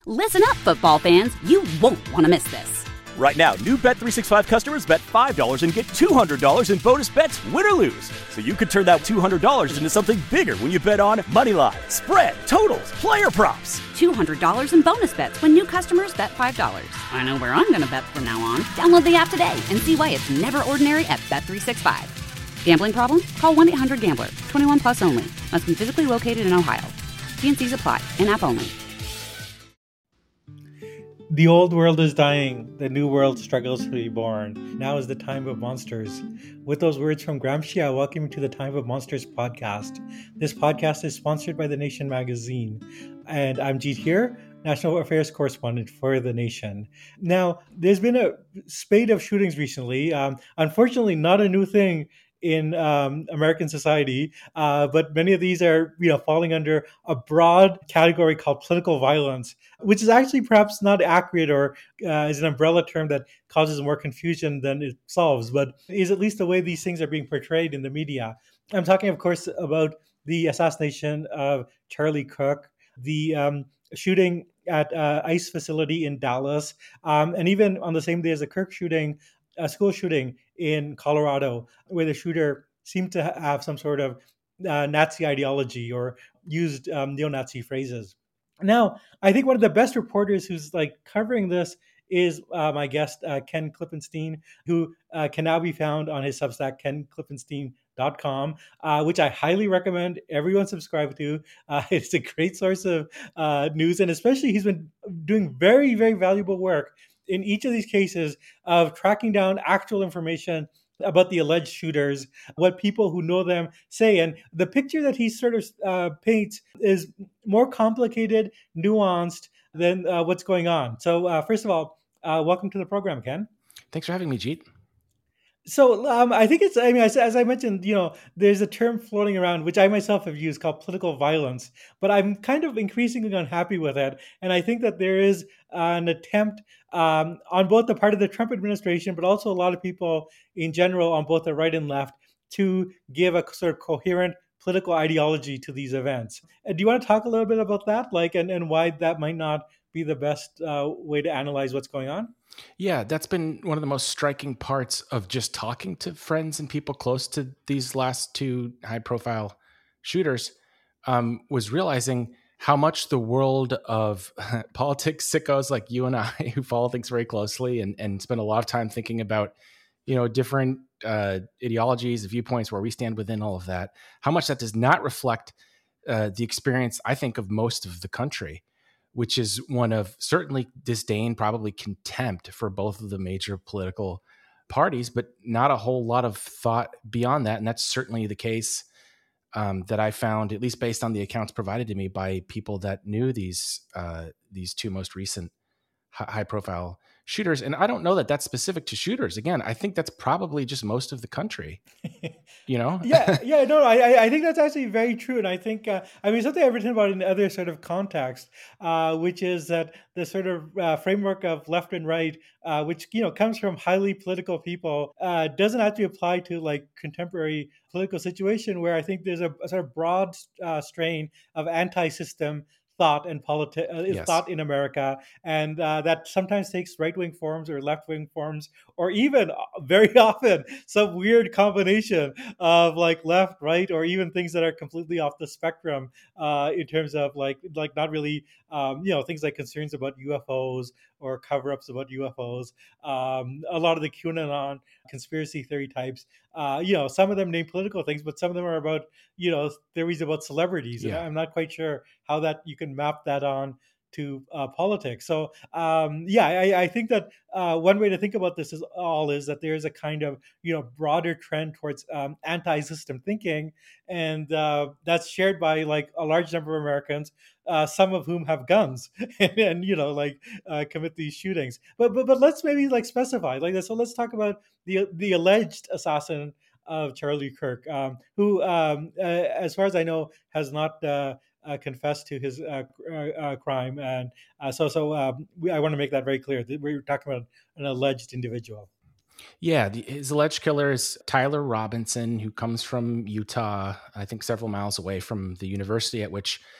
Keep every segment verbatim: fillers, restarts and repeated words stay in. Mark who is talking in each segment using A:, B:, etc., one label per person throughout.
A: Listen up, football fans. You won't want to miss this.
B: Right now, new Bet three sixty-five customers bet five dollars and get two hundred dollars in bonus bets, win or lose. So you could turn that two hundred dollars into something bigger when you bet on money line, spread, totals, player props.
A: two hundred dollars in bonus bets when new customers bet five dollars. I know where I'm going to bet from now on. Download the app today and see why it's never ordinary at Bet three sixty-five. Gambling problem? Call one eight hundred gambler. twenty-one plus only. Must be physically located in Ohio. T and C's apply. In-app only.
C: The old world is dying. The new world struggles to be born. Now is the time of monsters. With those words from Gramsci, I welcome you to the Time of Monsters podcast. This podcast is sponsored by The Nation magazine. And I'm Jeet here, National Affairs Correspondent for The Nation. Now, there's been a spate of shootings recently. Um, unfortunately, not a new thing in um, American society, uh, but many of these are, you know, falling under a broad category called political violence, which is actually perhaps not accurate or uh, is an umbrella term that causes more confusion than it solves, but is at least the way these things are being portrayed in the media. I'm talking, of course, about the assassination of Charlie Kirk, the um, shooting at uh, ICE facility in Dallas, um, and even on the same day as the Kirk shooting, a school shooting in Colorado, where the shooter seemed to have some sort of uh, Nazi ideology or used um, neo-Nazi phrases. Now, I think one of the best reporters who's like covering this is uh, my guest, uh, Ken Klippenstein, who uh, can now be found on his Substack, ken klippenstein dot com, uh, which I highly recommend everyone subscribe to. Uh, it's a great source of uh, news, and especially he's been doing very, very valuable work in each of these cases of tracking down actual information about the alleged shooters, what people who know them say. And the picture that he sort of uh, paints is more complicated, nuanced than uh, what's going on. So uh, first of all, uh, welcome to the program, Ken.
D: Thanks for having me, Jeet.
C: So um, I think it's, I mean, as, as I mentioned, you know, there's a term floating around, which I myself have used, called political violence, but I'm kind of increasingly unhappy with it. And I think that there is an attempt um, on both the part of the Trump administration, but also a lot of people in general on both the right and left to give a sort of coherent political ideology to these events. Uh, do you want to talk a little bit about that, like, and, and why that might not be the best uh, way to analyze what's going on?
D: Yeah, that's been one of the most striking parts of just talking to friends and people close to these last two high-profile shooters, um, was realizing how much the world of politics sickos like you and I, who follow things very closely and, and spend a lot of time thinking about, you know, different uh, ideologies, viewpoints, where we stand within all of that, how much that does not reflect uh, the experience, I think, of most of the country, which is one of certainly disdain, probably contempt for both of the major political parties, but not a whole lot of thought beyond that. And that's certainly the case um, that I found, at least based on the accounts provided to me by people that knew these uh, these two most recent high-profile shooters. And I don't know that that's specific to shooters. Again, I think that's probably just most of the country, you know?
C: yeah, yeah, no, I, I think that's actually very true. And I think, uh, I mean, something I've written about in other sort of context, uh, which is that the sort of uh, framework of left and right, uh, which, you know, comes from highly political people, uh, doesn't have to apply to like contemporary political situation, where I think there's a, a sort of broad uh, strain of anti-system thought and politi- uh, is
D: Yes.
C: thought in America, and uh, that sometimes takes right-wing forms or left-wing forms, or even uh, very often some weird combination of like left, right, or even things that are completely off the spectrum uh, in terms of like like not really um, you know, things like concerns about U F Os or cover-ups about U F Os. Um, a lot of the QAnon conspiracy theory types, uh, you know, some of them name political things, but some of them are about, you know, theories about celebrities.
D: Yeah.
C: And I'm not quite sure how that you can map that on to uh, politics. So um, yeah, I, I think that uh, one way to think about this is all is that there is a kind of, you know, broader trend towards um, anti-system thinking, and uh, that's shared by like a large number of Americans, uh, some of whom have guns and, and you know, like uh, commit these shootings. But but but let's maybe like specify like this. So let's talk about the the alleged assassin of Charlie Kirk, um, who, um, uh, as far as I know, has not uh, uh, confessed to his uh, uh, uh, crime. And uh, so, so um, we, I want to make that very clear. We're talking about an alleged individual.
D: Yeah, the, his alleged killer is Tyler Robinson, who comes from Utah, I think several miles away from the university at which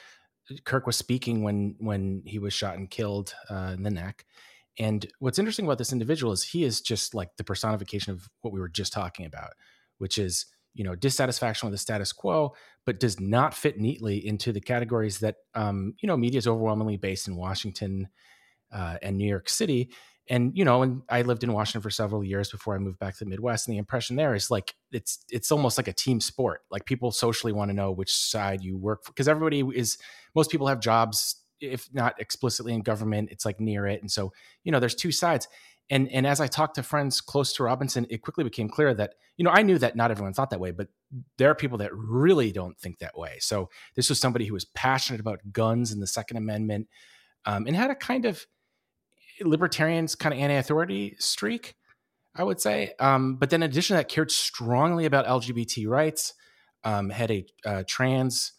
D: Kirk was speaking when when he was shot and killed uh, in the neck. And what's interesting about this individual is he is just like the personification of what we were just talking about, which is, you know, dissatisfaction with the status quo, but does not fit neatly into the categories that, um, you know, media is overwhelmingly based in Washington uh, and New York City. And, you know, and I lived in Washington for several years before I moved back to the Midwest. And the impression there is like, it's, it's almost like a team sport. Like people socially want to know which side you work for, because everybody is, most people have jobs, if not explicitly in government, it's like near it. And so, you know, there's two sides. And, and as I talked to friends close to Robinson, it quickly became clear that, you know, I knew that not everyone thought that way, but there are people that really don't think that way. So this was somebody who was passionate about guns and the Second Amendment, um, and had a kind of libertarian's kind of anti-authority streak, I would say. Um, but then in addition to that, cared strongly about L G B T rights, um, had a uh, trans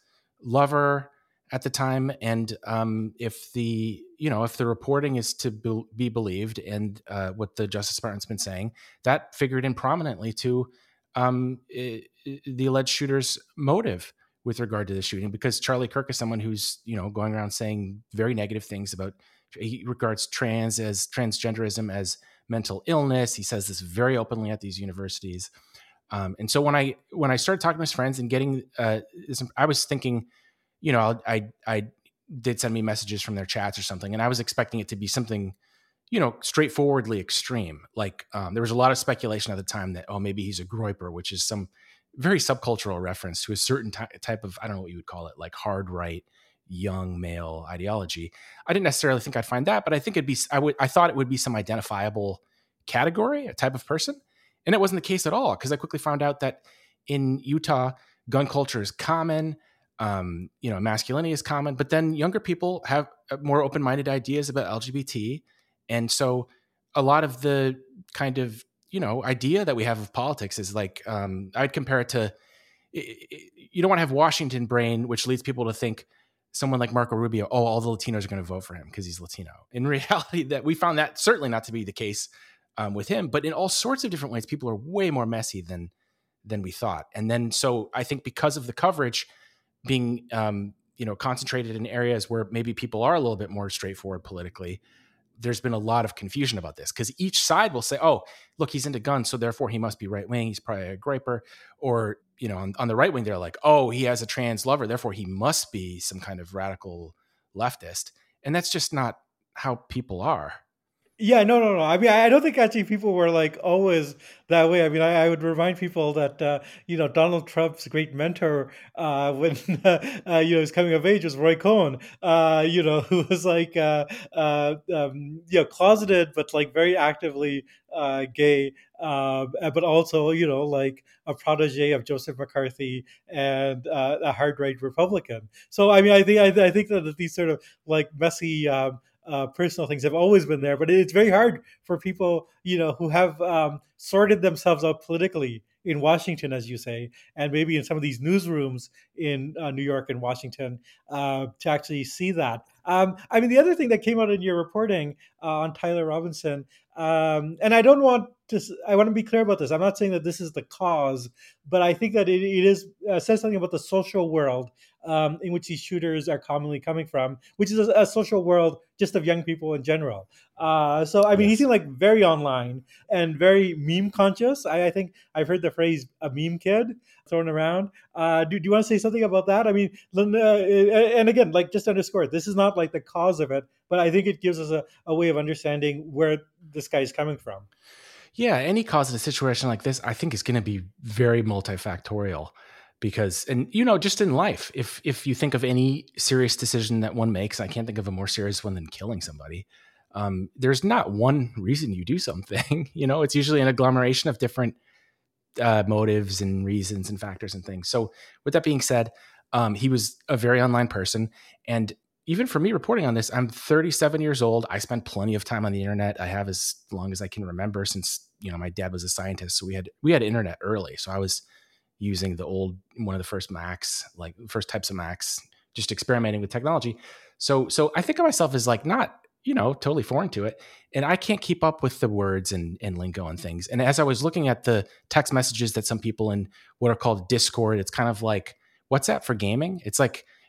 D: lover at the time. And um, if the, you know, if the reporting is to be, be believed and uh, what the Justice Department's been saying, that figured in prominently to um, it, it, the alleged shooter's motive with regard to the shooting, because Charlie Kirk is someone who's, you know, going around saying very negative things about, he regards trans as transgenderism as mental illness. He says this very openly at these universities. Um, and so when I, when I started talking to his friends and getting, uh, this, I was thinking, you know, I, I did send me messages from their chats or something, and I was expecting it to be something, you know, straightforwardly extreme. Like um, there was a lot of speculation at the time that, oh, maybe he's a groyper, which is some very subcultural reference to a certain ty- type of, I don't know what you would call it, like hard right, young male ideology. I didn't necessarily think I'd find that, but I think it'd be, I would, I thought it would be some identifiable category, a type of person. And it wasn't the case at all, because I quickly found out that in Utah, gun culture is common. Um, you know, masculinity is common, but then younger people have more open-minded ideas about L G B T. And so a lot of the kind of, you know, idea that we have of politics is like, um, I'd compare it to, you don't want to have Washington brain, which leads people to think someone like Marco Rubio, oh, all the Latinos are going to vote for him because he's Latino. In reality, that we found that certainly not to be the case um, with him, but in all sorts of different ways, people are way more messy than, than we thought. And then, so I think because of the coverage being, um, you know, concentrated in areas where maybe people are a little bit more straightforward politically, there's been a lot of confusion about this, because each side will say, oh, look, he's into guns, so therefore he must be right wing. He's probably a groyper. Or, you know, on, on the right wing, they're like, oh, he has a trans lover, therefore he must be some kind of radical leftist. And that's just not how people are.
C: Yeah, no, no, no. I mean, I don't think actually people were like always that way. I mean, I, I would remind people that, uh, you know, Donald Trump's great mentor uh, when, uh, uh, you know, he was coming of age was Roy Cohn, uh, you know, who was like, uh, uh, um, you know, closeted, but like very actively uh, gay, uh, but also, you know, like a protege of Joseph McCarthy and uh, a hard right Republican. So, I mean, I think, I, I think that these sort of like messy, um, Uh, personal things have always been there, but it's very hard for people, you know, who have um, sorted themselves out politically in Washington, as you say, and maybe in some of these newsrooms in uh, New York and Washington uh, to actually see that. Um, I mean, the other thing that came out in your reporting uh, on Tyler Robinson, um, and I don't want to, I want to be clear about this. I'm not saying that this is the cause, but I think that it, it is uh, says something about the social world um, in which these shooters are commonly coming from, which is a, a social world just of young people in general. Uh, so, I mean, yes. He seemed like very online and very meme conscious. I, I think I've heard the phrase "a meme kid" thrown around. Uh, do, do you want to say something about that? I mean, uh, and again, like just to underscore, this is not like the cause of it, but I think it gives us a, a way of understanding where this guy is coming from.
D: Yeah, any cause in a situation like this, I think, is going to be very multifactorial. Because, and you know, just in life, if if you think of any serious decision that one makes, I can't think of a more serious one than killing somebody. Um, there's not one reason you do something. You know, it's usually an agglomeration of different uh, motives and reasons and factors and things. So, with that being said, um, he was a very online person, and even for me reporting on this, I'm thirty-seven years old. I spent plenty of time on the internet. I have as long as I can remember, since, you know, my dad was a scientist, so we had we had internet early. So I was using the old, one of the first Macs, like first types of Macs, just experimenting with technology. So, so I think of myself as like not, you know, totally foreign to it. And I can't keep up with the words and, and lingo and things. And as I was looking at the text messages that some people in what are called Discord, it's kind of like WhatsApp for gaming. It's like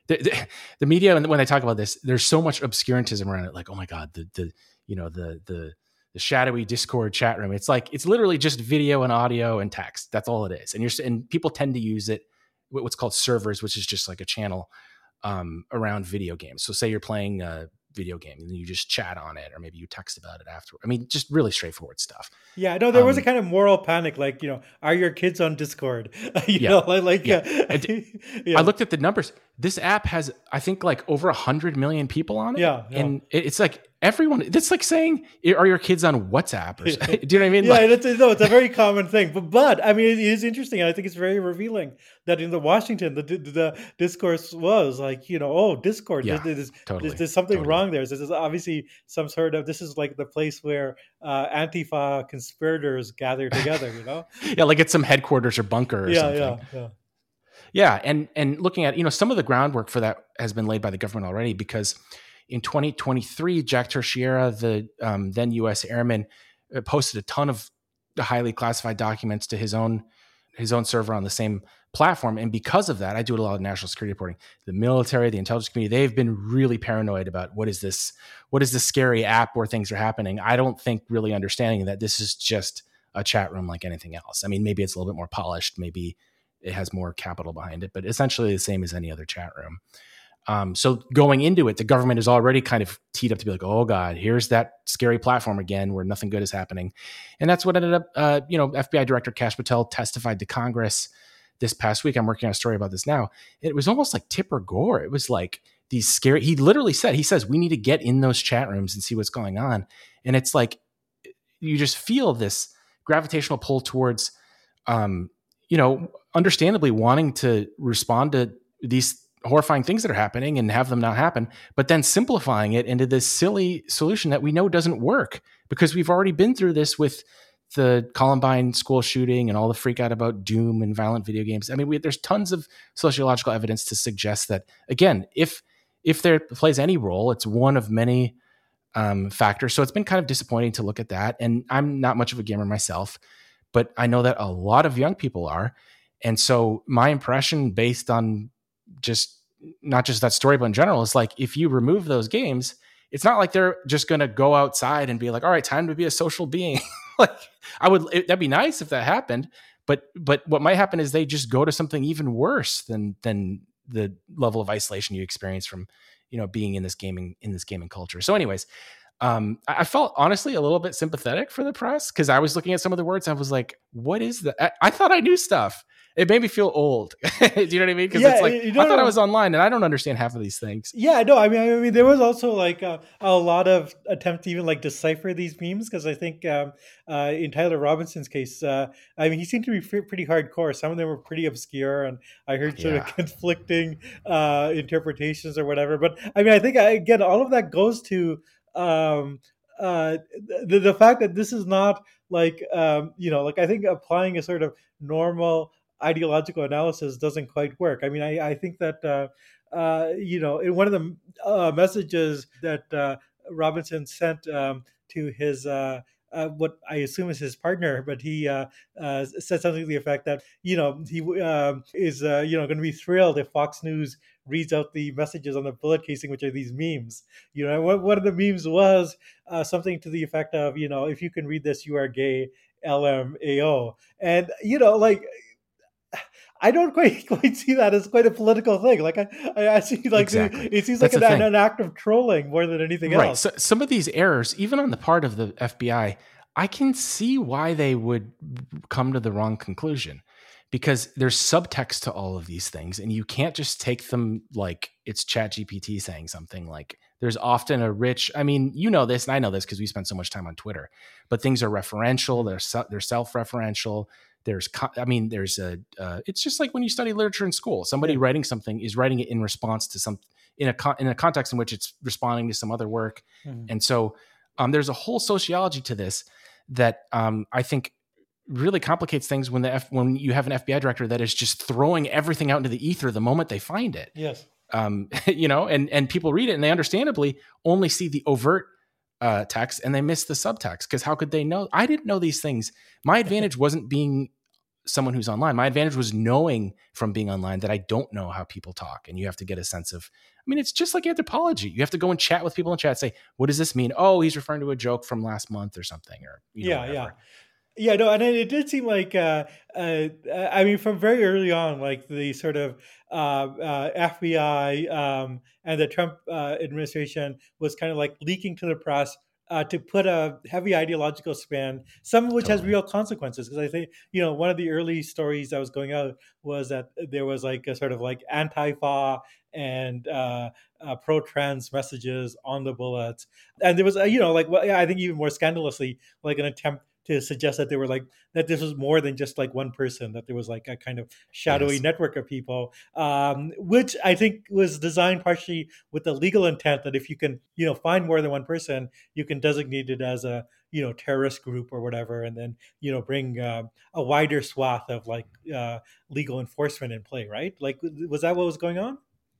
D: the, the, the media, when they talk about this, there's so much obscurantism around it. Like, oh my God, the, the, you know, the, the, the shadowy Discord chat room. It's like, it's literally just video and audio and text. That's all it is. And you're, and people tend to use it, what's called servers, which is just like a channel um, around video games. So say you're playing a video game and then you just chat on it, or maybe you text about it afterward. I mean, just really straightforward stuff.
C: Yeah, no, there was
D: um,
C: a kind of moral panic, like, you know, are your kids on Discord? you
D: yeah,
C: know, like, like
D: yeah.
C: uh,
D: yeah. I looked at the numbers. This app has, I think, like over a hundred million people on it.
C: Yeah, yeah.
D: And it's like everyone, it's like saying, are your kids on WhatsApp? Or something? Do you know what I mean?
C: Yeah,
D: like,
C: it's, no, it's a very common thing. But, but I mean, it is interesting. And I think it's very revealing that in the Washington, the the discourse was like, you know, oh, Discord,
D: yeah,
C: there's, there's,
D: totally,
C: there's, there's something
D: totally.
C: wrong there. This is obviously some sort of, this is like the place where uh, Antifa conspirators gather together, you know?
D: yeah, like it's some headquarters or bunker or
C: yeah,
D: something.
C: Yeah, yeah.
D: Yeah, and and looking at, you know, some of the groundwork for that has been laid by the government already, because in twenty twenty-three, Jack Teixeira, the um, then U S airman, posted a ton of highly classified documents to his own his own server on the same platform. And because of that, I do a lot of national security reporting. The military, the intelligence community, they've been really paranoid about what is this, what is this scary app where things are happening. I don't think really understanding that this is just a chat room like anything else. I mean, maybe it's a little bit more polished, maybe it has more capital behind it, but essentially the same as any other chat room. Um, so going into it, the government is already kind of teed up to be like, oh God, here's that scary platform again where nothing good is happening. And that's what ended up, uh, you know, F B I Director Kash Patel testified to Congress this past week. I'm working on a story about this now. It was almost like Tipper Gore. It was like these scary, he literally said, he says, we need to get in those chat rooms and see what's going on. And it's like, you just feel this gravitational pull towards, um, you know, understandably wanting to respond to these horrifying things that are happening and have them not happen, but then simplifying it into this silly solution that we know doesn't work, because we've already been through this with the Columbine school shooting and all the freak out about doom and violent video games. I mean, we, there's tons of sociological evidence to suggest that, again, if if there plays any role, it's one of many um, factors. So it's been kind of disappointing to look at that. And I'm not much of a gamer myself, but I know that a lot of young people are. And so my impression, based on just not just that story, but in general, is like, if you remove those games, it's not like they're just going to go outside and be like, all right, time to be a social being. Like, I would, it, that'd be nice if that happened. But, but what might happen is they just go to something even worse than, than the level of isolation you experience from, you know, being in this gaming, in this gaming culture. So anyways, Um, I felt honestly a little bit sympathetic for the press, because I was looking at some of the words. And I was like, what is that? I, I thought I knew stuff. It made me feel old. Do you know what I mean? Because
C: Yeah,
D: it's like,
C: you know,
D: I thought I was online and I don't understand half of these things.
C: Yeah, no, I mean, I mean, there was also like a, a lot of attempt to even like decipher these memes, because I think um, uh, in Tyler Robinson's case, uh, I mean, he seemed to be f- pretty hardcore. Some of them were pretty obscure, and I heard sort
D: Yeah.
C: of conflicting uh, interpretations or whatever. But I mean, I think again, all of that goes to um, uh, the the fact that this is not like um, you know, like I think applying a sort of normal ideological analysis doesn't quite work. I mean, I, I think that, uh, uh, you know, in one of the uh, messages that uh, Robinson sent um, to his, uh, uh, what I assume is his partner, but he uh, uh, said something to the effect that, you know, he uh, is, uh, you know, going to be thrilled if Fox News reads out the messages on the bullet casing, which are these memes. You know, one, one of the memes was uh, something to the effect of, you know, if you can read this, you are gay, L M A O. And, you know, like, I don't quite quite see that as quite a political thing. Like I, I see like
D: Exactly.
C: it, it seems
D: That's
C: like
D: the
C: an,
D: thing.
C: an act of trolling more than anything
D: Right.
C: else.
D: So some of these errors, even on the part of the F B I, I can see why they would come to the wrong conclusion, because there's subtext to all of these things, and you can't just take them like it's ChatGPT saying something. Like, there's often a rich, I mean, you know this, and I know this because we spend so much time on Twitter, but things are referential. They're, se- they're self-referential. There's, I mean, there's a, uh, it's just like when you study literature in school, somebody
C: Yeah.
D: writing something is writing it in response to some, in a, con- in a context in which it's responding to some other work.
C: Mhm.
D: And so um, there's a whole sociology to this that um, I think really complicates things when the F- when you have an F B I director that is just throwing everything out into the ether the moment they find it.
C: Yes.
D: Um, you know, and, and people read it and they understandably only see the overt uh, text and they miss the subtext, because how could they know? I didn't know these things. My advantage wasn't being someone who's online. My advantage was knowing from being online that I don't know how people talk, and you have to get a sense of, I mean, it's just like anthropology. You have to go and chat with people in chat, say, what does this mean? Oh, he's referring to a joke from last month or something, or, you know,
C: Yeah,
D: whatever.
C: yeah. Yeah, no, and it, it did seem like, uh, uh, I mean, from very early on, like the sort of uh, uh, F B I um, and the Trump uh, administration was kind of like leaking to the press uh, to put a heavy ideological spin, some of which has
D: Totally.
C: real consequences. Because I think, you know, one of the early stories that was going out was that there was like a sort of like Antifa and uh, uh, pro-trans messages on the bullets. And there was, uh, you know, like, well, yeah, I think even more scandalously, like an attempt to suggest that they were like that this was more than just like one person, that there was like a kind of shadowy
D: Yes.
C: network of people, um, which I think was designed partially with the legal intent that if you can, you know, find more than one person, you can designate it as a, you know, terrorist group or whatever, and then, you know, bring uh, a wider swath of like uh, legal enforcement in play, right? Like, was that what was going on?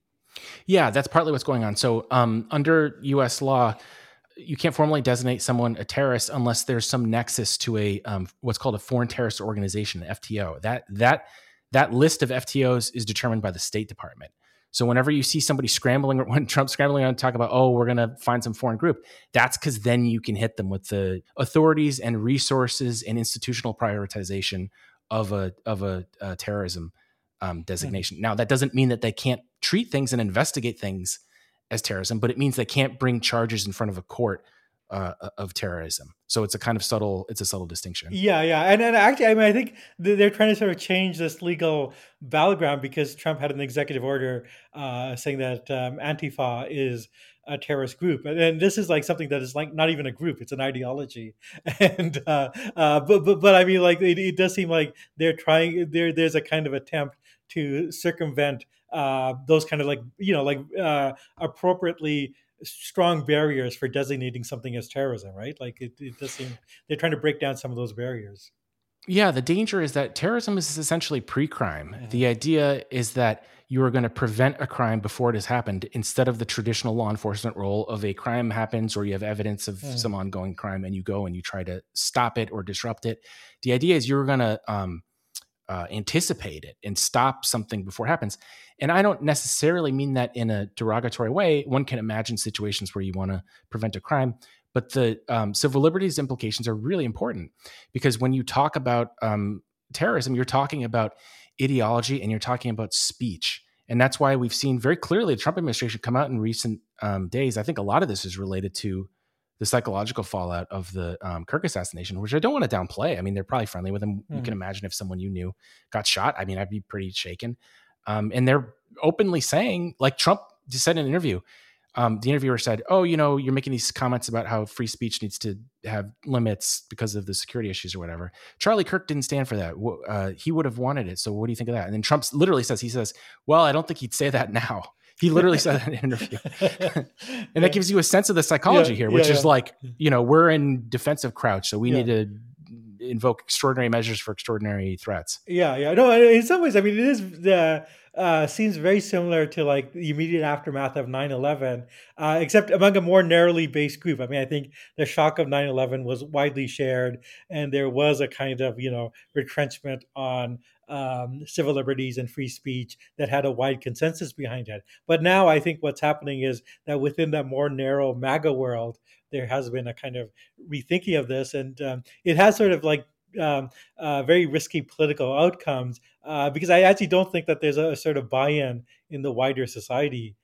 D: Yeah, that's partly what's going on. So um, under U S law, you can't formally designate someone a terrorist unless there's some nexus to a um, what's called a foreign terrorist organization, F T O. That that that list of F T Os is determined by the State Department. So whenever you see somebody scrambling, or when Trump's scrambling on to talk about, oh, we're going to find some foreign group, that's because then you can hit them with the authorities and resources and institutional prioritization of a of a, a terrorism um, designation. Mm-hmm. Now, that doesn't mean that they can't treat things and investigate things as terrorism, but it means they can't bring charges in front of a court uh, of terrorism. So it's a kind of subtle, it's a subtle distinction.
C: Yeah, yeah. And, and actually, I mean, I think they're trying to sort of change this legal battleground because Trump had an executive order uh, saying that um, Antifa is a terrorist group. And, and this is like something that is like not even a group, it's an ideology. And, uh, uh, but, but, but I mean, like, it, it does seem like they're trying, there, there's a kind of attempt to circumvent uh, those kind of like, you know, like uh, appropriately strong barriers for designating something as terrorism, right? Like it, it does seem they're trying to break down some of those barriers.
D: Yeah, the danger is that terrorism is essentially pre-crime. Mm-hmm. The idea is that you are going to prevent a crime before it has happened instead of the traditional law enforcement role of a crime happens or you have evidence of mm. some ongoing crime and you go and you try to stop it or disrupt it. The idea is you're going to um, uh, anticipate it and stop something before it happens. And I don't necessarily mean that in a derogatory way. One can imagine situations where you want to prevent a crime, but the um, civil liberties implications are really important because when you talk about um, terrorism, you're talking about ideology and you're talking about speech. And that's why we've seen very clearly the Trump administration come out in recent um, days. I think a lot of this is related to the psychological fallout of the um, Kirk assassination, which I don't want to downplay. I mean, they're probably friendly with him. Mm. You can imagine if someone you knew got shot. I mean, I'd be pretty shaken. Um, and they're openly saying, like Trump just said in an interview, um, the interviewer said, oh, you know, you're making these comments about how free speech needs to have limits because of the security issues or whatever. Charlie Kirk didn't stand for that. Uh, he would have wanted it. So what do you think of that? And then Trump literally says, he says, well, I don't think he'd say that now. He literally said that in an interview. And yeah. that gives you a sense of the psychology yeah, here, which yeah, is yeah. like, you know, we're in defensive crouch. So we yeah. need to invoke extraordinary measures for extraordinary threats.
C: Yeah, yeah. No, in some ways, I mean, it is the uh, seems very similar to like the immediate aftermath of nine eleven, uh, except among a more narrowly based group. I mean, I think the shock of nine eleven was widely shared, and there was a kind of, you know, retrenchment on um, civil liberties and free speech that had a wide consensus behind it. But now I think what's happening is that within that more narrow MAGA world, there has been a kind of rethinking of this, and um, it has sort of like um, uh, very risky political outcomes uh, because I actually don't think that there's a, a sort of buy-in in the wider society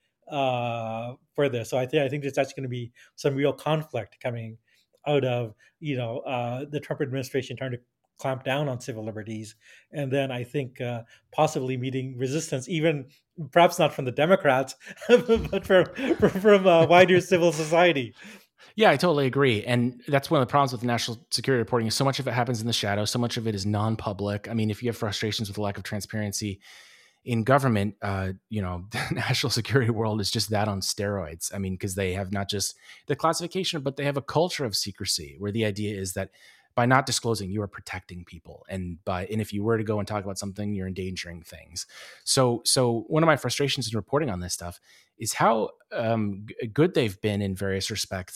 C: uh, for this. So I think I think there's actually going to be some real conflict coming out of, you know, uh, the Trump administration trying to clamp down on civil liberties, and then I think uh, possibly meeting resistance, even perhaps not from the Democrats, but from from, from uh, wider civil society.
D: Yeah, I totally agree. And that's one of the problems with national security reporting is so much of it happens in the shadow. So much of it is non-public. I mean, if you have frustrations with the lack of transparency in government, uh, you know, the national security world is just that on steroids. I mean, because they have not just the classification, but they have a culture of secrecy where the idea is that by not disclosing, you are protecting people. And by, and if you were to go and talk about something, you're endangering things. So, so one of my frustrations in reporting on this stuff is how um, g- good they've been in various respects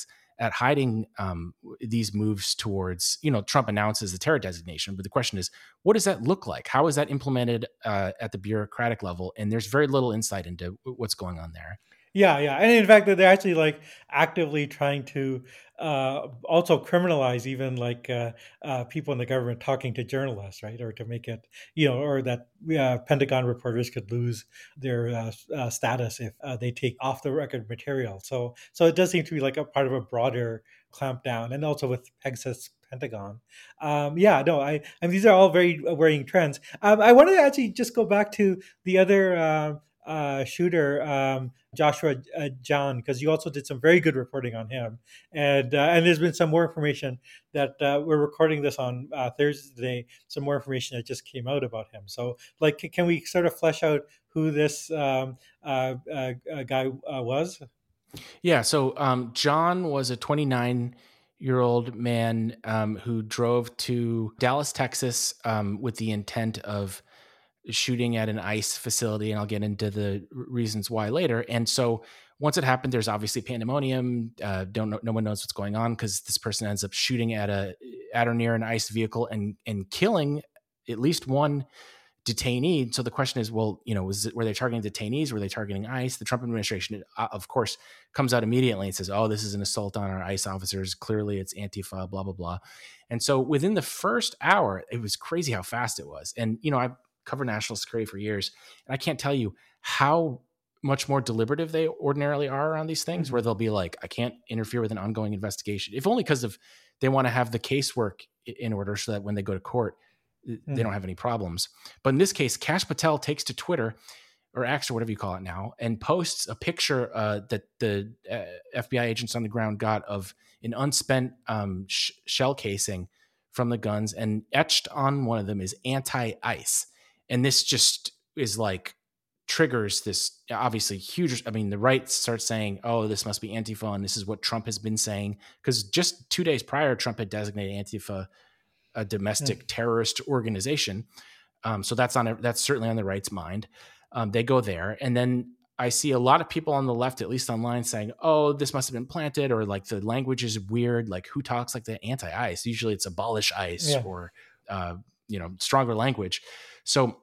D: at hiding um, these moves towards, you know, Trump announces the terror designation. But the question is, what does that look like? How is that implemented uh, at the bureaucratic level? And there's very little insight into what's going on there.
C: Yeah, yeah, and in fact, they're actually like actively trying to uh, also criminalize even like uh, uh, people in the government talking to journalists, right? Or to make it, you know, or that uh, Pentagon reporters could lose their uh, uh, status if uh, they take off the record material. So, so it does seem to be like a part of a broader clampdown, and also with Pegasus Pentagon. Um, yeah, no, I, I mean, these are all very worrying trends. Um, I wanted to actually just go back to the other uh, uh, shooter. Um, Joshua uh, John, because you also did some very good reporting on him, and uh, and there's been some more information that uh, we're recording this on uh, Thursday. Some more information that just came out about him. So, like, can we sort of flesh out who this um, uh, uh, guy uh, was?
D: Yeah. So um, John was a twenty-nine year old man um, who drove to Dallas, Texas, um, with the intent of shooting at an ICE facility, and I'll get into the reasons why later. And so once it happened, there's obviously pandemonium. Uh, don't know, no one knows what's going on because this person ends up shooting at a at or near an ICE vehicle and and killing at least one detainee. So the question is, well, you know, was it, were they targeting detainees? Were they targeting ICE? The Trump administration, uh, of course, comes out immediately and says, oh, this is an assault on our ICE officers. Clearly it's Antifa, blah, blah, blah. And so within the first hour, it was crazy how fast it was. And, you know, I've covered national security for years, and I can't tell you how much more deliberative they ordinarily are around these things, where they'll be like, I can't interfere with an ongoing investigation, if only because of they want to have the casework in order so that when they go to court, mm-hmm. they don't have any problems. But in this case, Kash Patel takes to Twitter, or X, or whatever you call it now, and posts a picture uh, that the uh, F B I agents on the ground got of an unspent um, sh- shell casing from the guns, and etched on one of them is anti-ICE. And this just is like triggers this obviously huge. I mean, the right starts saying, oh, this must be Antifa, and this is what Trump has been saying. Because just two days prior, Trump had designated Antifa a domestic mm. terrorist organization. Um, so that's on that's certainly on the right's mind. Um, they go there. And then I see a lot of people on the left, at least online, saying, oh, this must have been planted, or like the language is weird. Like, who talks like the anti-ICE? Usually it's abolish ICE yeah. or, uh, you know, stronger language. So,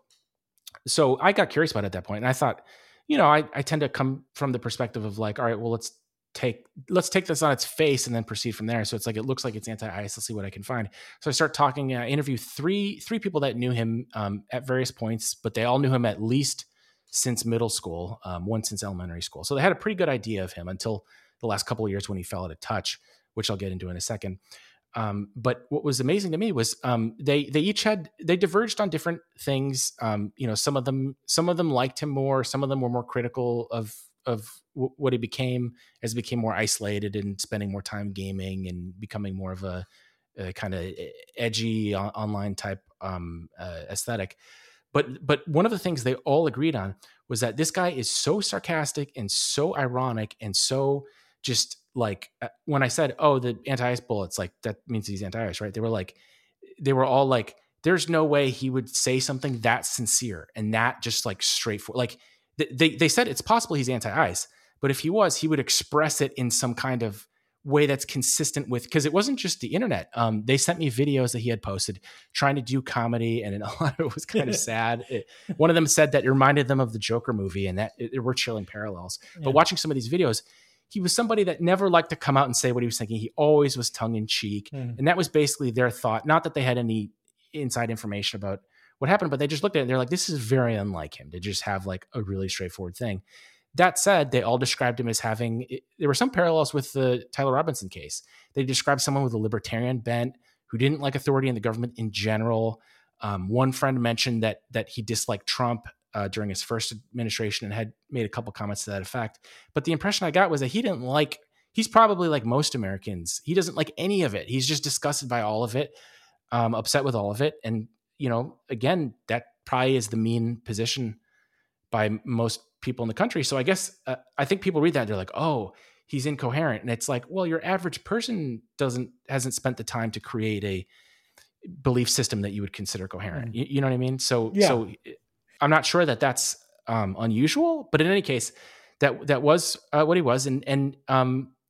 D: so I got curious about it at that point, and I thought, you know, I, I tend to come from the perspective of like, all right, well, let's take let's take this on its face and then proceed from there. So it's like, it looks like it's anti-ICE. Let's see what I can find. So I start talking. I interview three three people that knew him um, at various points, but they all knew him at least since middle school, um, one since elementary school. So they had a pretty good idea of him until the last couple of years when he fell out of touch, which I'll get into in a second. Um, but what was amazing to me was um, they they each had they diverged on different things. Um, you know, some of them some of them liked him more. Some of them were more critical of of w- what he became as he became more isolated and spending more time gaming and becoming more of a, a kind of edgy on- online type um, uh, aesthetic. But but one of the things they all agreed on was that this guy is so sarcastic and so ironic and so just like, when I said, oh, the anti-ICE bullets, like that means he's anti-ICE, right? They were like, they were all like, there's no way he would say something that sincere and that just like straightforward. Like they, they said it's possible he's anti-ICE, but if he was, he would express it in some kind of way that's consistent with, because it wasn't just the internet. Um, they sent me videos that he had posted trying to do comedy, and a lot of it was kind of sad. It, one of them said that it reminded them of the Joker movie, and that it, there were chilling parallels. Yeah. But watching some of these videos, he was somebody that never liked to come out and say what he was thinking. He always was tongue in cheek. Mm. And that was basically their thought. Not that they had any inside information about what happened, but they just looked at it and they're like, this is very unlike him to just have like a really straightforward thing. That said, they all described him as having, there were some parallels with the Tyler Robinson case. They described someone with a libertarian bent who didn't like authority in the government in general. Um, one friend mentioned that that he disliked Trump Uh, during his first administration and had made a couple comments to that effect. But the impression I got was that he didn't like, he's probably like most Americans. He doesn't like any of it. He's just disgusted by all of it, um, upset with all of it. And, you know, again, that probably is the mean position by most people in the country. So I guess, uh, I think people read that, they're like, oh, he's incoherent. And it's like, well, your average person doesn't, hasn't spent the time to create a belief system that you would consider coherent. Mm. You, you know what I mean? So, yeah. so I'm not sure that that's um, unusual, but in any case, that that was uh, what he was, and and um,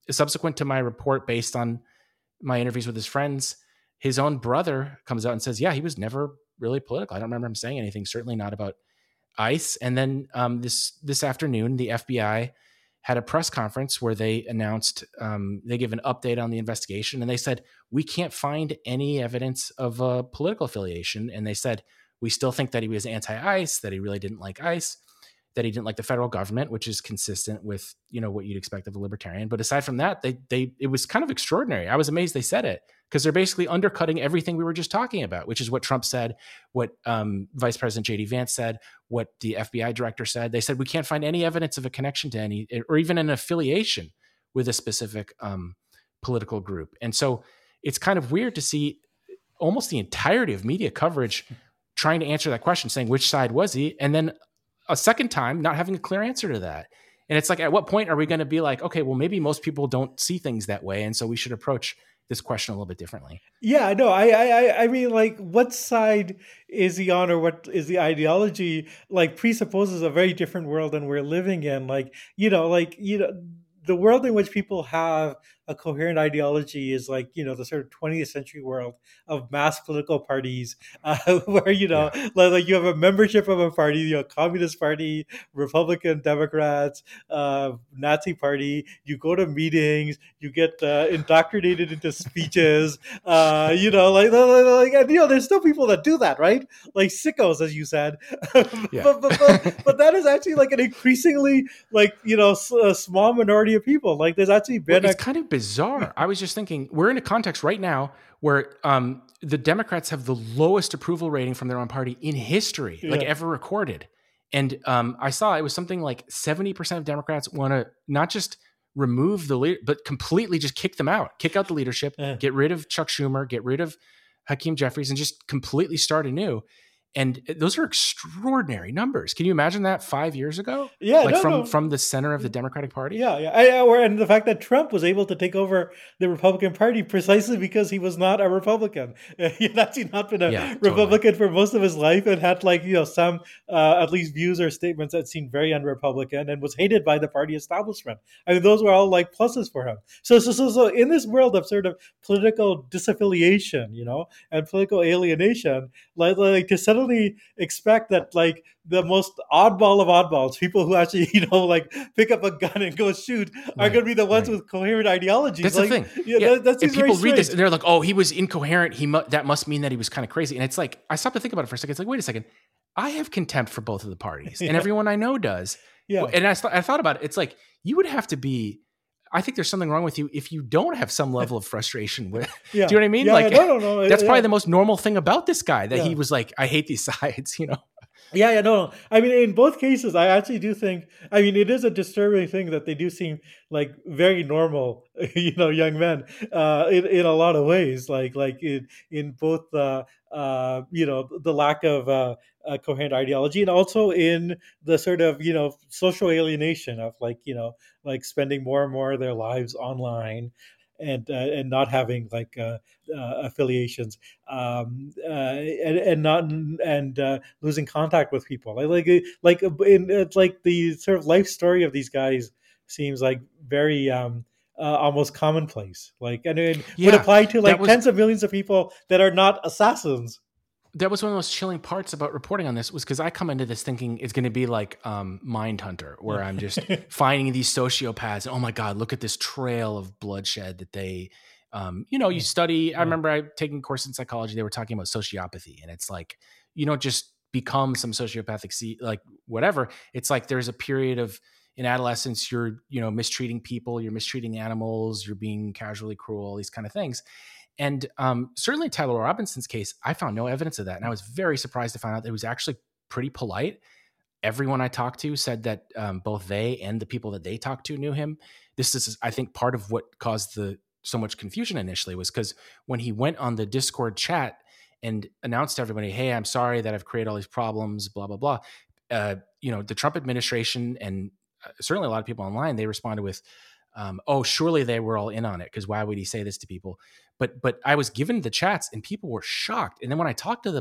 D: subsequent to my report, based on my interviews with his friends, his own brother comes out and says, yeah, he was never really political. I don't remember him saying anything, certainly not about ICE. And then um, this this afternoon, the F B I had a press conference where they announced, um, they give an update on the investigation, and they said, we can't find any evidence of a political affiliation. And they said, we still think that he was anti-ICE, that he really didn't like ICE, that he didn't like the federal government, which is consistent with, you know, what you'd expect of a libertarian. But aside from that, they they it was kind of extraordinary. I was amazed they said it, because they're basically undercutting everything we were just talking about, which is what Trump said, what um, Vice President J D Vance said, what the F B I director said. They said, we can't find any evidence of a connection to any, or even an affiliation with a specific um, political group. And so it's kind of weird to see almost the entirety of media coverage trying to answer that question, saying, which side was he? And then a second time, not having a clear answer to that. And it's like, at what point are we going to be like, okay, well, maybe most people don't see things that way, and so we should approach this question a little bit differently?
C: Yeah, no, I, I, I mean, like, what side is he on, or what is the ideology? Like, presupposes a very different world than we're living in. Like, you know, like, you know, the world in which people have a coherent ideology is like, you know, the sort of twentieth century world of mass political parties, uh, where, you know, yeah. like, like you have a membership of a party, you know, Communist Party, Republican, Democrats, uh, Nazi Party. You go to meetings, you get uh, indoctrinated into speeches, uh, you know, like, like, and, you know, there's still people that do that, right? Like sickos, as you said. Yeah. but, but, but, but that is actually like an increasingly, like, you know, a small minority of people. Like, there's actually been
D: well,
C: a
D: it's kind of bizarre. I was just thinking, we're in a context right now where um, the Democrats have the lowest approval rating from their own party in history, yeah. like ever recorded. And um, I saw it was something like seventy percent of Democrats want to not just remove the leader, but completely just kick them out, kick out the leadership, yeah. get rid of Chuck Schumer, get rid of Hakeem Jeffries, and just completely start anew. And those are extraordinary numbers. Can you imagine that five years ago?
C: Yeah,
D: like
C: no,
D: from
C: no.
D: from the center of the Democratic Party.
C: Yeah, yeah. I, I, and the fact that Trump was able to take over the Republican Party precisely because he was not a Republican. He had actually not been a
D: yeah,
C: Republican
D: totally.
C: for most of his life, and had like you know some uh, at least views or statements that seemed very un-Republican, and was hated by the party establishment. I mean, those were all like pluses for him. So, so, so, so in this world of sort of political disaffiliation, you know, and political alienation, like, like to suddenly expect that like the most oddball of oddballs, people who actually, you know, like pick up a gun and go shoot, are right, going to be the ones right. with coherent ideologies.
D: That's
C: like,
D: the thing.
C: Yeah,
D: yeah.
C: That, that's
D: and people read this and they're like, oh, he was incoherent. He mu- that must mean that he was kind of crazy. And it's like, I stopped to think about it for a second. It's like, wait a second. I have contempt for both of the parties, and yeah. everyone I know does.
C: Yeah.
D: And I, th- I thought about it. It's like, you would have to be, I think there's something wrong with you if you don't have some level of frustration with.
C: Yeah.
D: Do you know what I mean?
C: Yeah,
D: like,
C: yeah, no, no, no.
D: That's
C: yeah.
D: probably the most normal thing about this guy, that
C: yeah.
D: he was like, I hate these sides, you know?
C: Yeah, yeah, no, no. I mean, in both cases, I actually do think, I mean, it is a disturbing thing that they do seem like very normal, you know, young men uh, in, in a lot of ways, like, like in, in both, uh, uh, you know, the lack of uh, uh, coherent ideology, and also in the sort of, you know, social alienation of like, you know, like spending more and more of their lives online, and uh, and not having like uh, uh, affiliations, um, uh, and, and not and uh, losing contact with people. Like like in, it's like the sort of life story of these guys seems like very um, uh, almost commonplace. Like, and it
D: yeah,
C: would apply to like
D: was,
C: tens of millions of people that are not assassins.
D: That was one of the most chilling parts about reporting on this, was because I come into this thinking it's going to be like um, Mindhunter, where I'm just finding these sociopaths. And, oh my God, look at this trail of bloodshed that they, um, you know, you study. I remember I taking a course in psychology. They were talking about sociopathy, and it's like, you don't just become some sociopathic, like whatever. It's like there's a period of, in adolescence, you're, you know, mistreating people, you're mistreating animals, you're being casually cruel, these kind of things. And um, certainly in Tyler Robinson's case, I found no evidence of that. And I was very surprised to find out that it was actually pretty polite. Everyone I talked to said that um, both they and the people that they talked to knew him. This is, I think, part of what caused the so much confusion initially, was because when he went on the Discord chat and announced to everybody, hey, I'm sorry that I've created all these problems, blah, blah, blah. Uh, you know, the Trump administration, and certainly a lot of people online, they responded with, um, oh, surely they were all in on it, because why would he say this to people? But but I was given the chats and people were shocked. And then when I talked to them,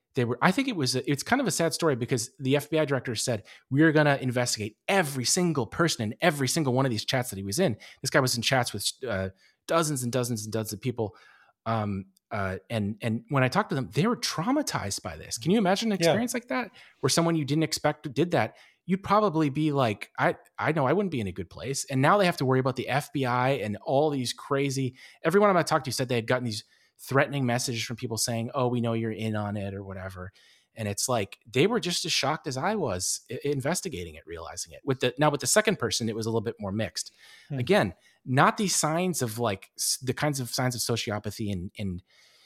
D: they were, I think it was, a, it's kind of a sad story because the F B I director said, we're going to investigate every single person in every single one of these chats that he was in. This guy was in chats with uh, dozens and dozens and dozens of people. Um, uh, and, and when I talked to them, they were traumatized by this. Can you imagine an experience yeah. like that where someone you didn't expect did that? You'd probably be like, I, I know I wouldn't be in a good place. And now they have to worry about the F B I and all these crazy, everyone I talked to said they had gotten these threatening messages from people saying, oh, we know you're in on it or whatever. And it's like, they were just as shocked as I was I- investigating it, realizing it. With the now with the second person, it was a little bit more mixed. Hmm. Again, not these signs of like the kinds of signs of sociopathy and, and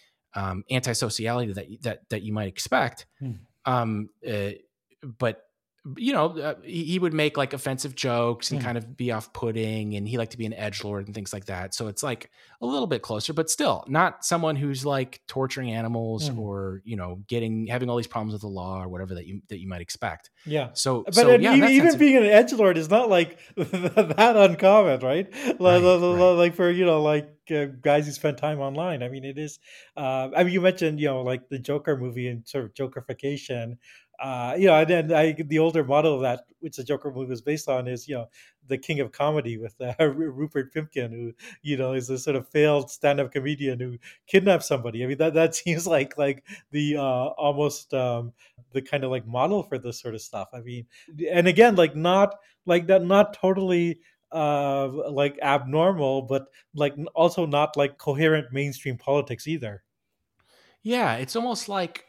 D: um, antisociality that, that, that you might expect. Hmm. Um, uh, but you know, uh, he, he would make like offensive jokes and mm. kind of be off-putting, and he liked to be an edgelord and things like that. So it's like a little bit closer, but still not someone who's like torturing animals mm. or, you know, getting, having all these problems with the law or whatever that you, that you might expect.
C: Yeah.
D: So,
C: but
D: so, yeah,
C: even, even
D: of,
C: being an edgelord is not like that uncommon, right? Like, right, right. like for, you know, like uh, guys who spend time online. I mean, it is, uh, I mean, you mentioned, you know, like the Joker movie and sort of Jokerification. Uh, you know, and then I, the older model of that, which the Joker movie is based on, is, you know, the King of Comedy with uh, Rupert Pipkin, who, you know, is a sort of failed stand-up comedian who kidnaps somebody. I mean, that that seems like like the uh, almost um, the kind of like model for this sort of stuff. I mean, and again, like not like that, not totally uh, like abnormal, but like also not like coherent mainstream politics either.
D: Yeah, it's almost like.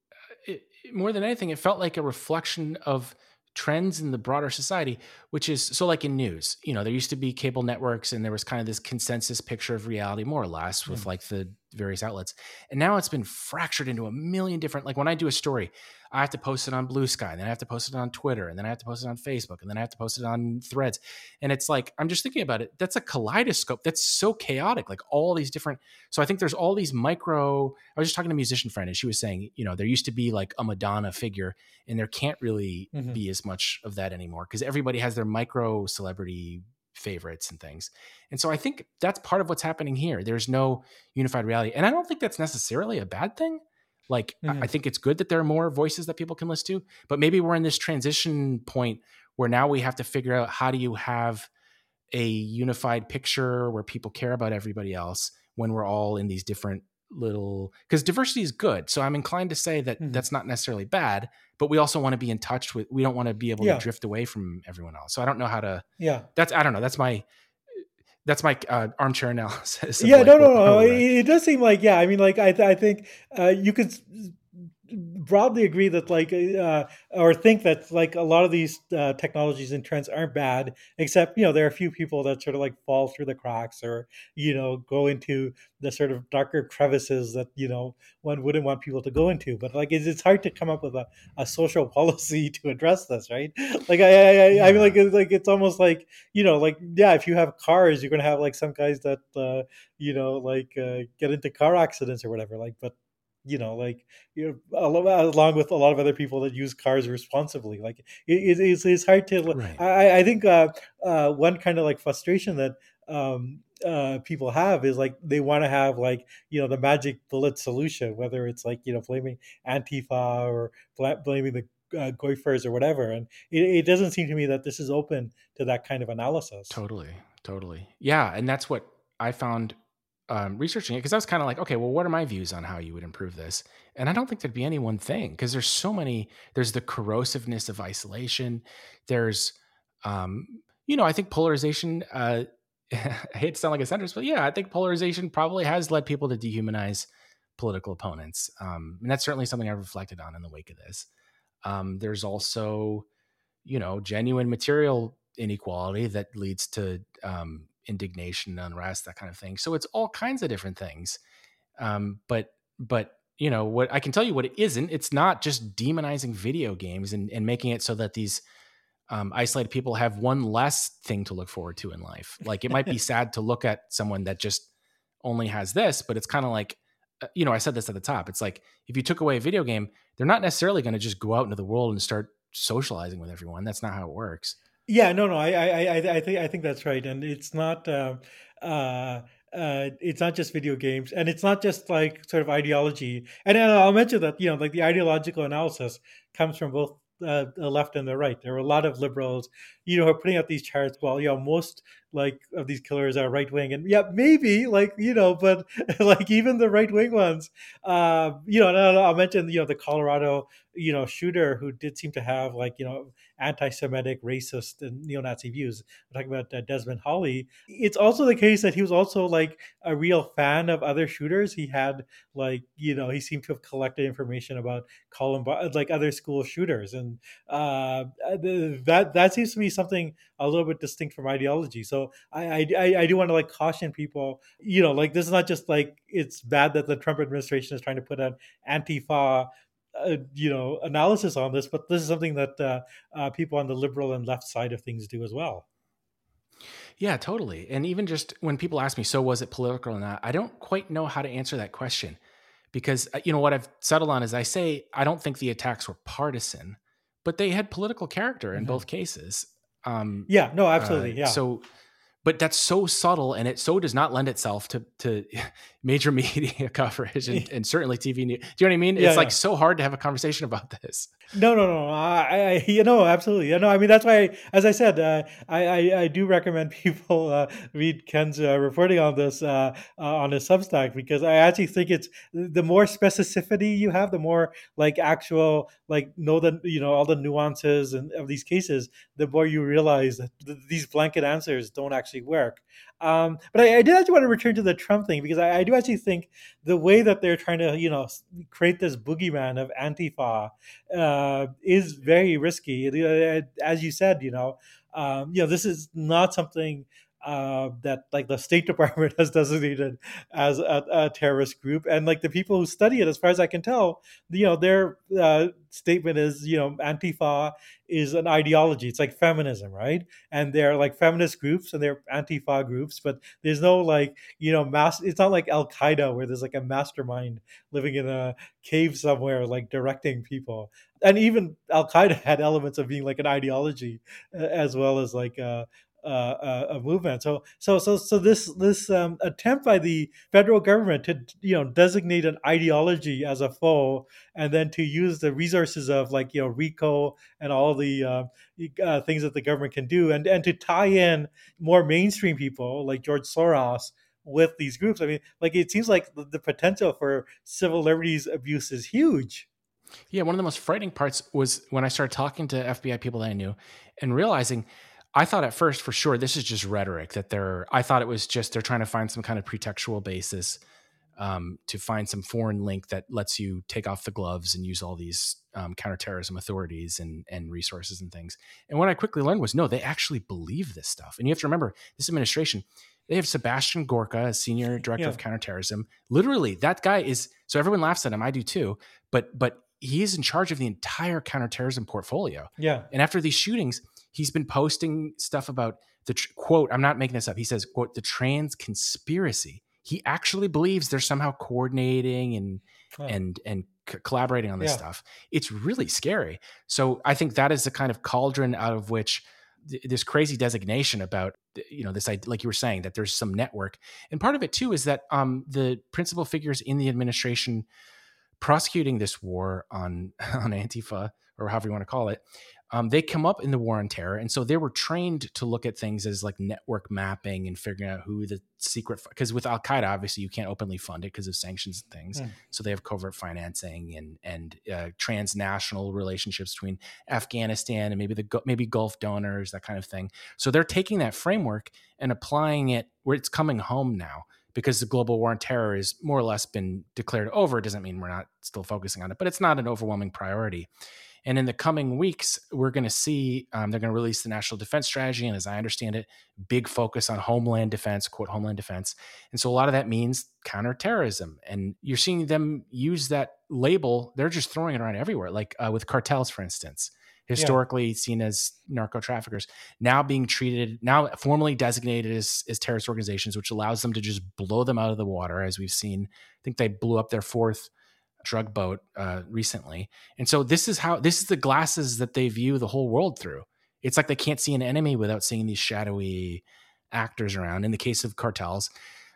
D: It, more than anything, it felt like a reflection of trends in the broader society, which is so like in news, you know, there used to be cable networks and there was kind of this consensus picture of reality, more or less, with mm. like the various outlets. And now it's been fractured into a million different, like when I do a story, I have to post it on Blue Sky, and then I have to post it on Twitter, and then I have to post it on Facebook, and then I have to post it on Threads. And it's like, I'm just thinking about it. That's a kaleidoscope. That's so chaotic, like all these different. So I think there's all these micro, I was just talking to a musician friend, and she was saying, you know, there used to be like a Madonna figure, and there can't really mm-hmm. be as much of that anymore because everybody has their micro celebrity favorites and things. And so I think that's part of what's happening here. There's no unified reality. And I don't think that's necessarily a bad thing. Like, mm-hmm. I think it's good that there are more voices that people can listen to, but maybe we're in this transition point where now we have to figure out, how do you have a unified picture where people care about everybody else when we're all in these different little, because diversity is good. So I'm inclined to say that mm-hmm. that's not necessarily bad, but we also want to be in touch with, we don't want to be able yeah. to drift away from everyone else. So I don't know how to,
C: yeah,
D: that's, I don't know. That's my, that's my uh, armchair analysis.
C: Yeah,
D: like
C: no, no, no. It, it does seem like, yeah, I mean, like, I, th- I think uh, you could broadly agree that like uh, or think that like a lot of these uh, technologies and trends aren't bad, except, you know, there are a few people that sort of like fall through the cracks or, you know, go into the sort of darker crevices that, you know, one wouldn't want people to go into. But like it's, it's hard to come up with a, a social policy to address this, right? Like I I, yeah. I mean, like it's like it's almost like, you know, like, yeah, if you have cars, you're gonna have like some guys that uh, you know, like uh, get into car accidents or whatever, like, but you know, like, you know, along with a lot of other people that use cars responsibly, like it, it's, it's hard to, right. I, I think uh, uh, one kind of like frustration that um, uh, people have is like, they want to have like, you know, the magic bullet solution, whether it's like, you know, blaming Antifa or blaming the uh, Goifers or whatever. And it, it doesn't seem to me that this is open to that kind of analysis.
D: Totally. Totally. Yeah. And that's what I found Um, researching it, because I was kind of like, okay, well, what are my views on how you would improve this? And I don't think there'd be any one thing, because there's so many. There's the corrosiveness of isolation. There's, um, you know, I think polarization. Uh, I hate to sound like a centrist, but yeah, I think polarization probably has led people to dehumanize political opponents, um, and that's certainly something I've reflected on in the wake of this. Um, there's also, you know, genuine material inequality that leads to um, indignation, unrest, that kind of thing. So it's all kinds of different things. Um, but, but, you know, what I can tell you what it isn't, it's not just demonizing video games and, and making it so that these um, isolated people have one less thing to look forward to in life. Like, it might be sad to look at someone that just only has this, but it's kind of like, you know, I said this at the top. It's like, if you took away a video game, they're not necessarily going to just go out into the world and start socializing with everyone. That's not how it works.
C: Yeah, no, no, I, I, I, I think, I think that's right, and it's not. Uh, uh, uh, it's not just video games, and it's not just like sort of ideology. And uh, I'll mention that, you know, like the ideological analysis comes from both uh, the left and the right. There were a lot of liberals, you know, who are putting out these charts. Well, you know, most like of these killers are right wing, and yeah, maybe like, you know, but like even the right wing ones, uh, you know, and I'll I'll mention, you know, the Colorado, you know, shooter who did seem to have like, you know, anti-Semitic, racist, and neo-Nazi views. I'm talking about uh, Desmond Hawley. It's also the case that he was also like a real fan of other shooters. He had like, you know, he seemed to have collected information about Columbine, like other school shooters, and uh, that that seems to be something a little bit distinct from ideology. So I I, I do want to like caution people, you know, like this is not just like it's bad that the Trump administration is trying to put an Antifa uh, you know, analysis on this, but this is something that uh, uh, people on the liberal and left side of things do as well.
D: Yeah, totally. And even just when people ask me, so was it political or not? I don't quite know how to answer that question because, you know, what I've settled on is I say, I don't think the attacks were partisan, but they had political character in mm-hmm. both cases. Um,
C: yeah, no, absolutely.
D: Uh,
C: yeah.
D: So, but that's so subtle and it so does not lend itself to, to major media coverage and, and certainly T V news. Do you know what I mean?
C: Yeah,
D: it's like
C: yeah.
D: so hard to have a conversation about this.
C: No, no, no. I, I, you know, absolutely. You know, I mean, that's why, as I said, uh, I, I, I do recommend people uh, read Ken's uh, reporting on this uh, uh, on his Substack, because I actually think it's the more specificity you have, the more like actual, like know the, you know, all the nuances and of these cases, the more you realize that th- these blanket answers don't actually work. Um, but I, I did actually want to return to the Trump thing, because I, I do actually think the way that they're trying to, you know, create this boogeyman of Antifa uh, is very risky. As you said, you know, um, you know, this is not something uh, that like the State Department has designated as a, a terrorist group, and like the people who study it, as far as I can tell, you know, their uh, statement is, you know, Antifa is an ideology. It's like feminism, right? And they're like feminist groups and they're Antifa groups, but there's no like, you know, mass. It's not like Al Qaeda where there's like a mastermind living in a cave somewhere, like directing people. And even Al Qaeda had elements of being like an ideology as well as like a, a, a movement. So, so, so, so this this um, attempt by the federal government to, you know, designate an ideology as a foe, and then to use the resources of like, you know, RICO and all the uh, uh, things that the government can do, and and to tie in more mainstream people like George Soros with these groups. I mean, like it seems like the, the potential for civil liberties abuse is huge.
D: Yeah, one of the most frightening parts was when I started talking to F B I people that I knew and realizing, I thought at first for sure this is just rhetoric, that they're, I thought it was just they're trying to find some kind of pretextual basis um, to find some foreign link that lets you take off the gloves and use all these um, counterterrorism authorities and, and resources and things. And what I quickly learned was, no, they actually believe this stuff. And you have to remember, this administration, they have Sebastian Gorka as senior director
C: yeah.
D: of counterterrorism. Literally, that guy is, so everyone laughs at him, I do too, but but he is in charge of the entire counterterrorism portfolio.
C: Yeah.
D: And after these shootings, he's been posting stuff about the tr- quote, I'm not making this up. He says, quote, the trans conspiracy. He actually believes they're somehow coordinating and oh. and and c- collaborating on this yeah. stuff. It's really scary. So I think that is the kind of cauldron out of which th- this crazy designation about, you know, this, like you were saying, that there's some network. And part of it too is that um, the principal figures in the administration prosecuting this war on on Antifa, or however you want to call it, um, they come up in the war on terror. And so they were trained to look at things as like network mapping and figuring out who the secret, because with Al Qaeda, obviously you can't openly fund it because of sanctions and things. Mm. So they have covert financing and and uh, transnational relationships between Afghanistan and maybe the maybe Gulf donors, that kind of thing. So they're taking that framework and applying it where it's coming home now. Because the global war on terror has more or less been declared over. It doesn't mean we're not still focusing on it, but it's not an overwhelming priority. And in the coming weeks, we're going to see, um, they're going to release the National Defense Strategy. And as I understand it, big focus on homeland defense, quote, homeland defense. And so a lot of that means counterterrorism. And you're seeing them use that label. They're just throwing it around everywhere, like uh, with cartels, for instance. Historically yeah. seen as narco traffickers, now being treated, now formally designated as, as terrorist organizations, which allows them to just blow them out of the water, as we've seen. I think they blew up their fourth drug boat uh, recently. And so this is how, this is the glasses that they view the whole world through. It's like they can't see an enemy without seeing these shadowy actors around. In the case of cartels,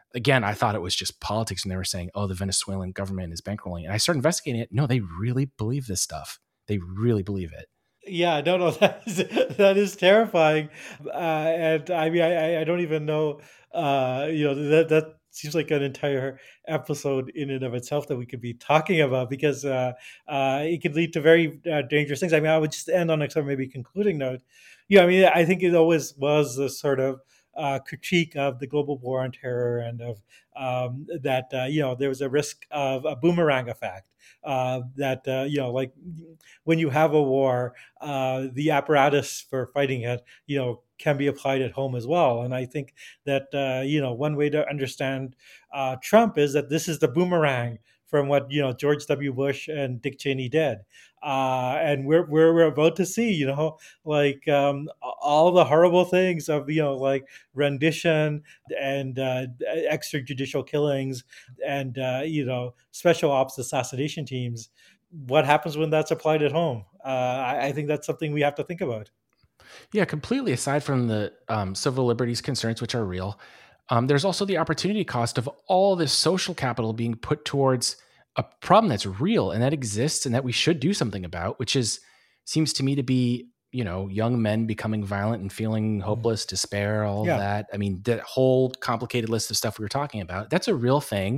D: again, I thought it was just politics, and they were saying, oh, the Venezuelan government is bankrolling. And I started investigating it. No, they really believe this stuff. They really believe it.
C: Yeah, no, no, that is that is terrifying, uh, and I mean, I, I don't even know, uh, you know, that that seems like an entire episode in and of itself that we could be talking about because uh, uh, it could lead to very uh, dangerous things. I mean, I would just end on a sort of maybe concluding note. Yeah, I mean, I think it always was a sort of uh, critique of the global war on terror and of um, that uh, you know there was a risk of a boomerang effect. Uh, that uh, you know, like when you have a war, uh, the apparatus for fighting it, you know, can be applied at home as well. And I think that uh, you know, one way to understand uh, Trump is that this is the boomerang from what you know George W. Bush and Dick Cheney did, uh, and we're, we're we're about to see, you know, like um, all the horrible things of you know like rendition and uh, extrajudicial killings and uh, you know special ops assassination teams. What happens when that's applied at home? Uh, I, I think that's something we have to think about.
D: Yeah, completely aside from the um, civil liberties concerns, which are real, um, there's also the opportunity cost of all this social capital being put towards a problem that's real and that exists and that we should do something about, which is seems to me to be, you know, young men becoming violent and feeling hopeless, despair, all
C: Yeah.
D: of that. I mean, that whole complicated list of stuff we were talking about, that's a real thing.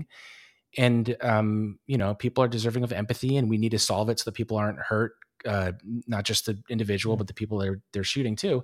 D: And, um, you know, people are deserving of empathy and we need to solve it so that people aren't hurt, uh, not just the individual, but the people they're, they're shooting too.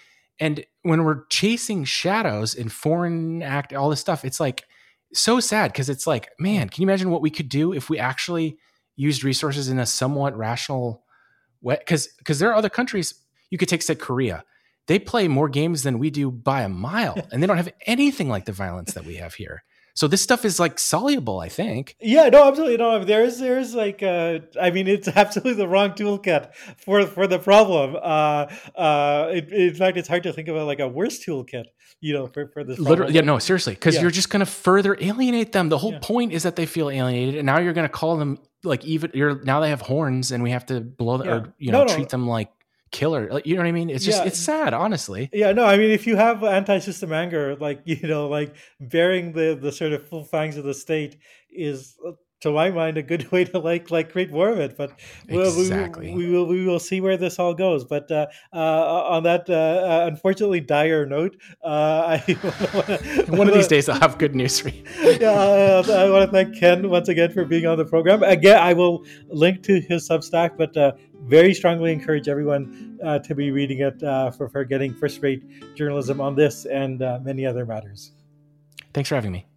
D: And when we're chasing shadows in foreign act, all this stuff, it's like so sad because it's like, man, can you imagine what we could do if we actually used resources in a somewhat rational way? Because because there are other countries, you could take, say, Korea. They play more games than we do by a mile, and they don't have anything like the violence that we have here. So this stuff is like soluble, I think.
C: Yeah, no, absolutely no. There's, there's like, uh, I mean, it's absolutely the wrong toolkit for for the problem. Uh, uh, it, in fact, it's hard to think about like a worse toolkit, you know, for for this.
D: Literally, yeah, no, seriously, because
C: Yeah.
D: you're just going to further alienate them. The whole
C: Yeah.
D: point is that they feel alienated, and now you're going to call them like even. You're now they have horns, and we have to blow them
C: Yeah.
D: or you know
C: No, no.
D: treat them like killer. Like, you know what I mean? It's just
C: Yeah.
D: it's sad, honestly.
C: Yeah, no, I mean, if you have anti-system anger, like, you know, like bearing the, the sort of full fangs of the state is, uh, to my mind, a good way to like like create more of it. But well,
D: Exactly.
C: we, we will we will see where this all goes. But uh, uh, on that uh, uh, unfortunately dire note, uh, I wanna,
D: One of these days, I'll have good news for you.
C: yeah, uh, I want to thank Ken once again for being on the program. Again, I will link to his Substack, but uh, very strongly encourage everyone uh, to be reading it uh, for, for getting first-rate journalism on this and uh, many other matters.
D: Thanks for having me.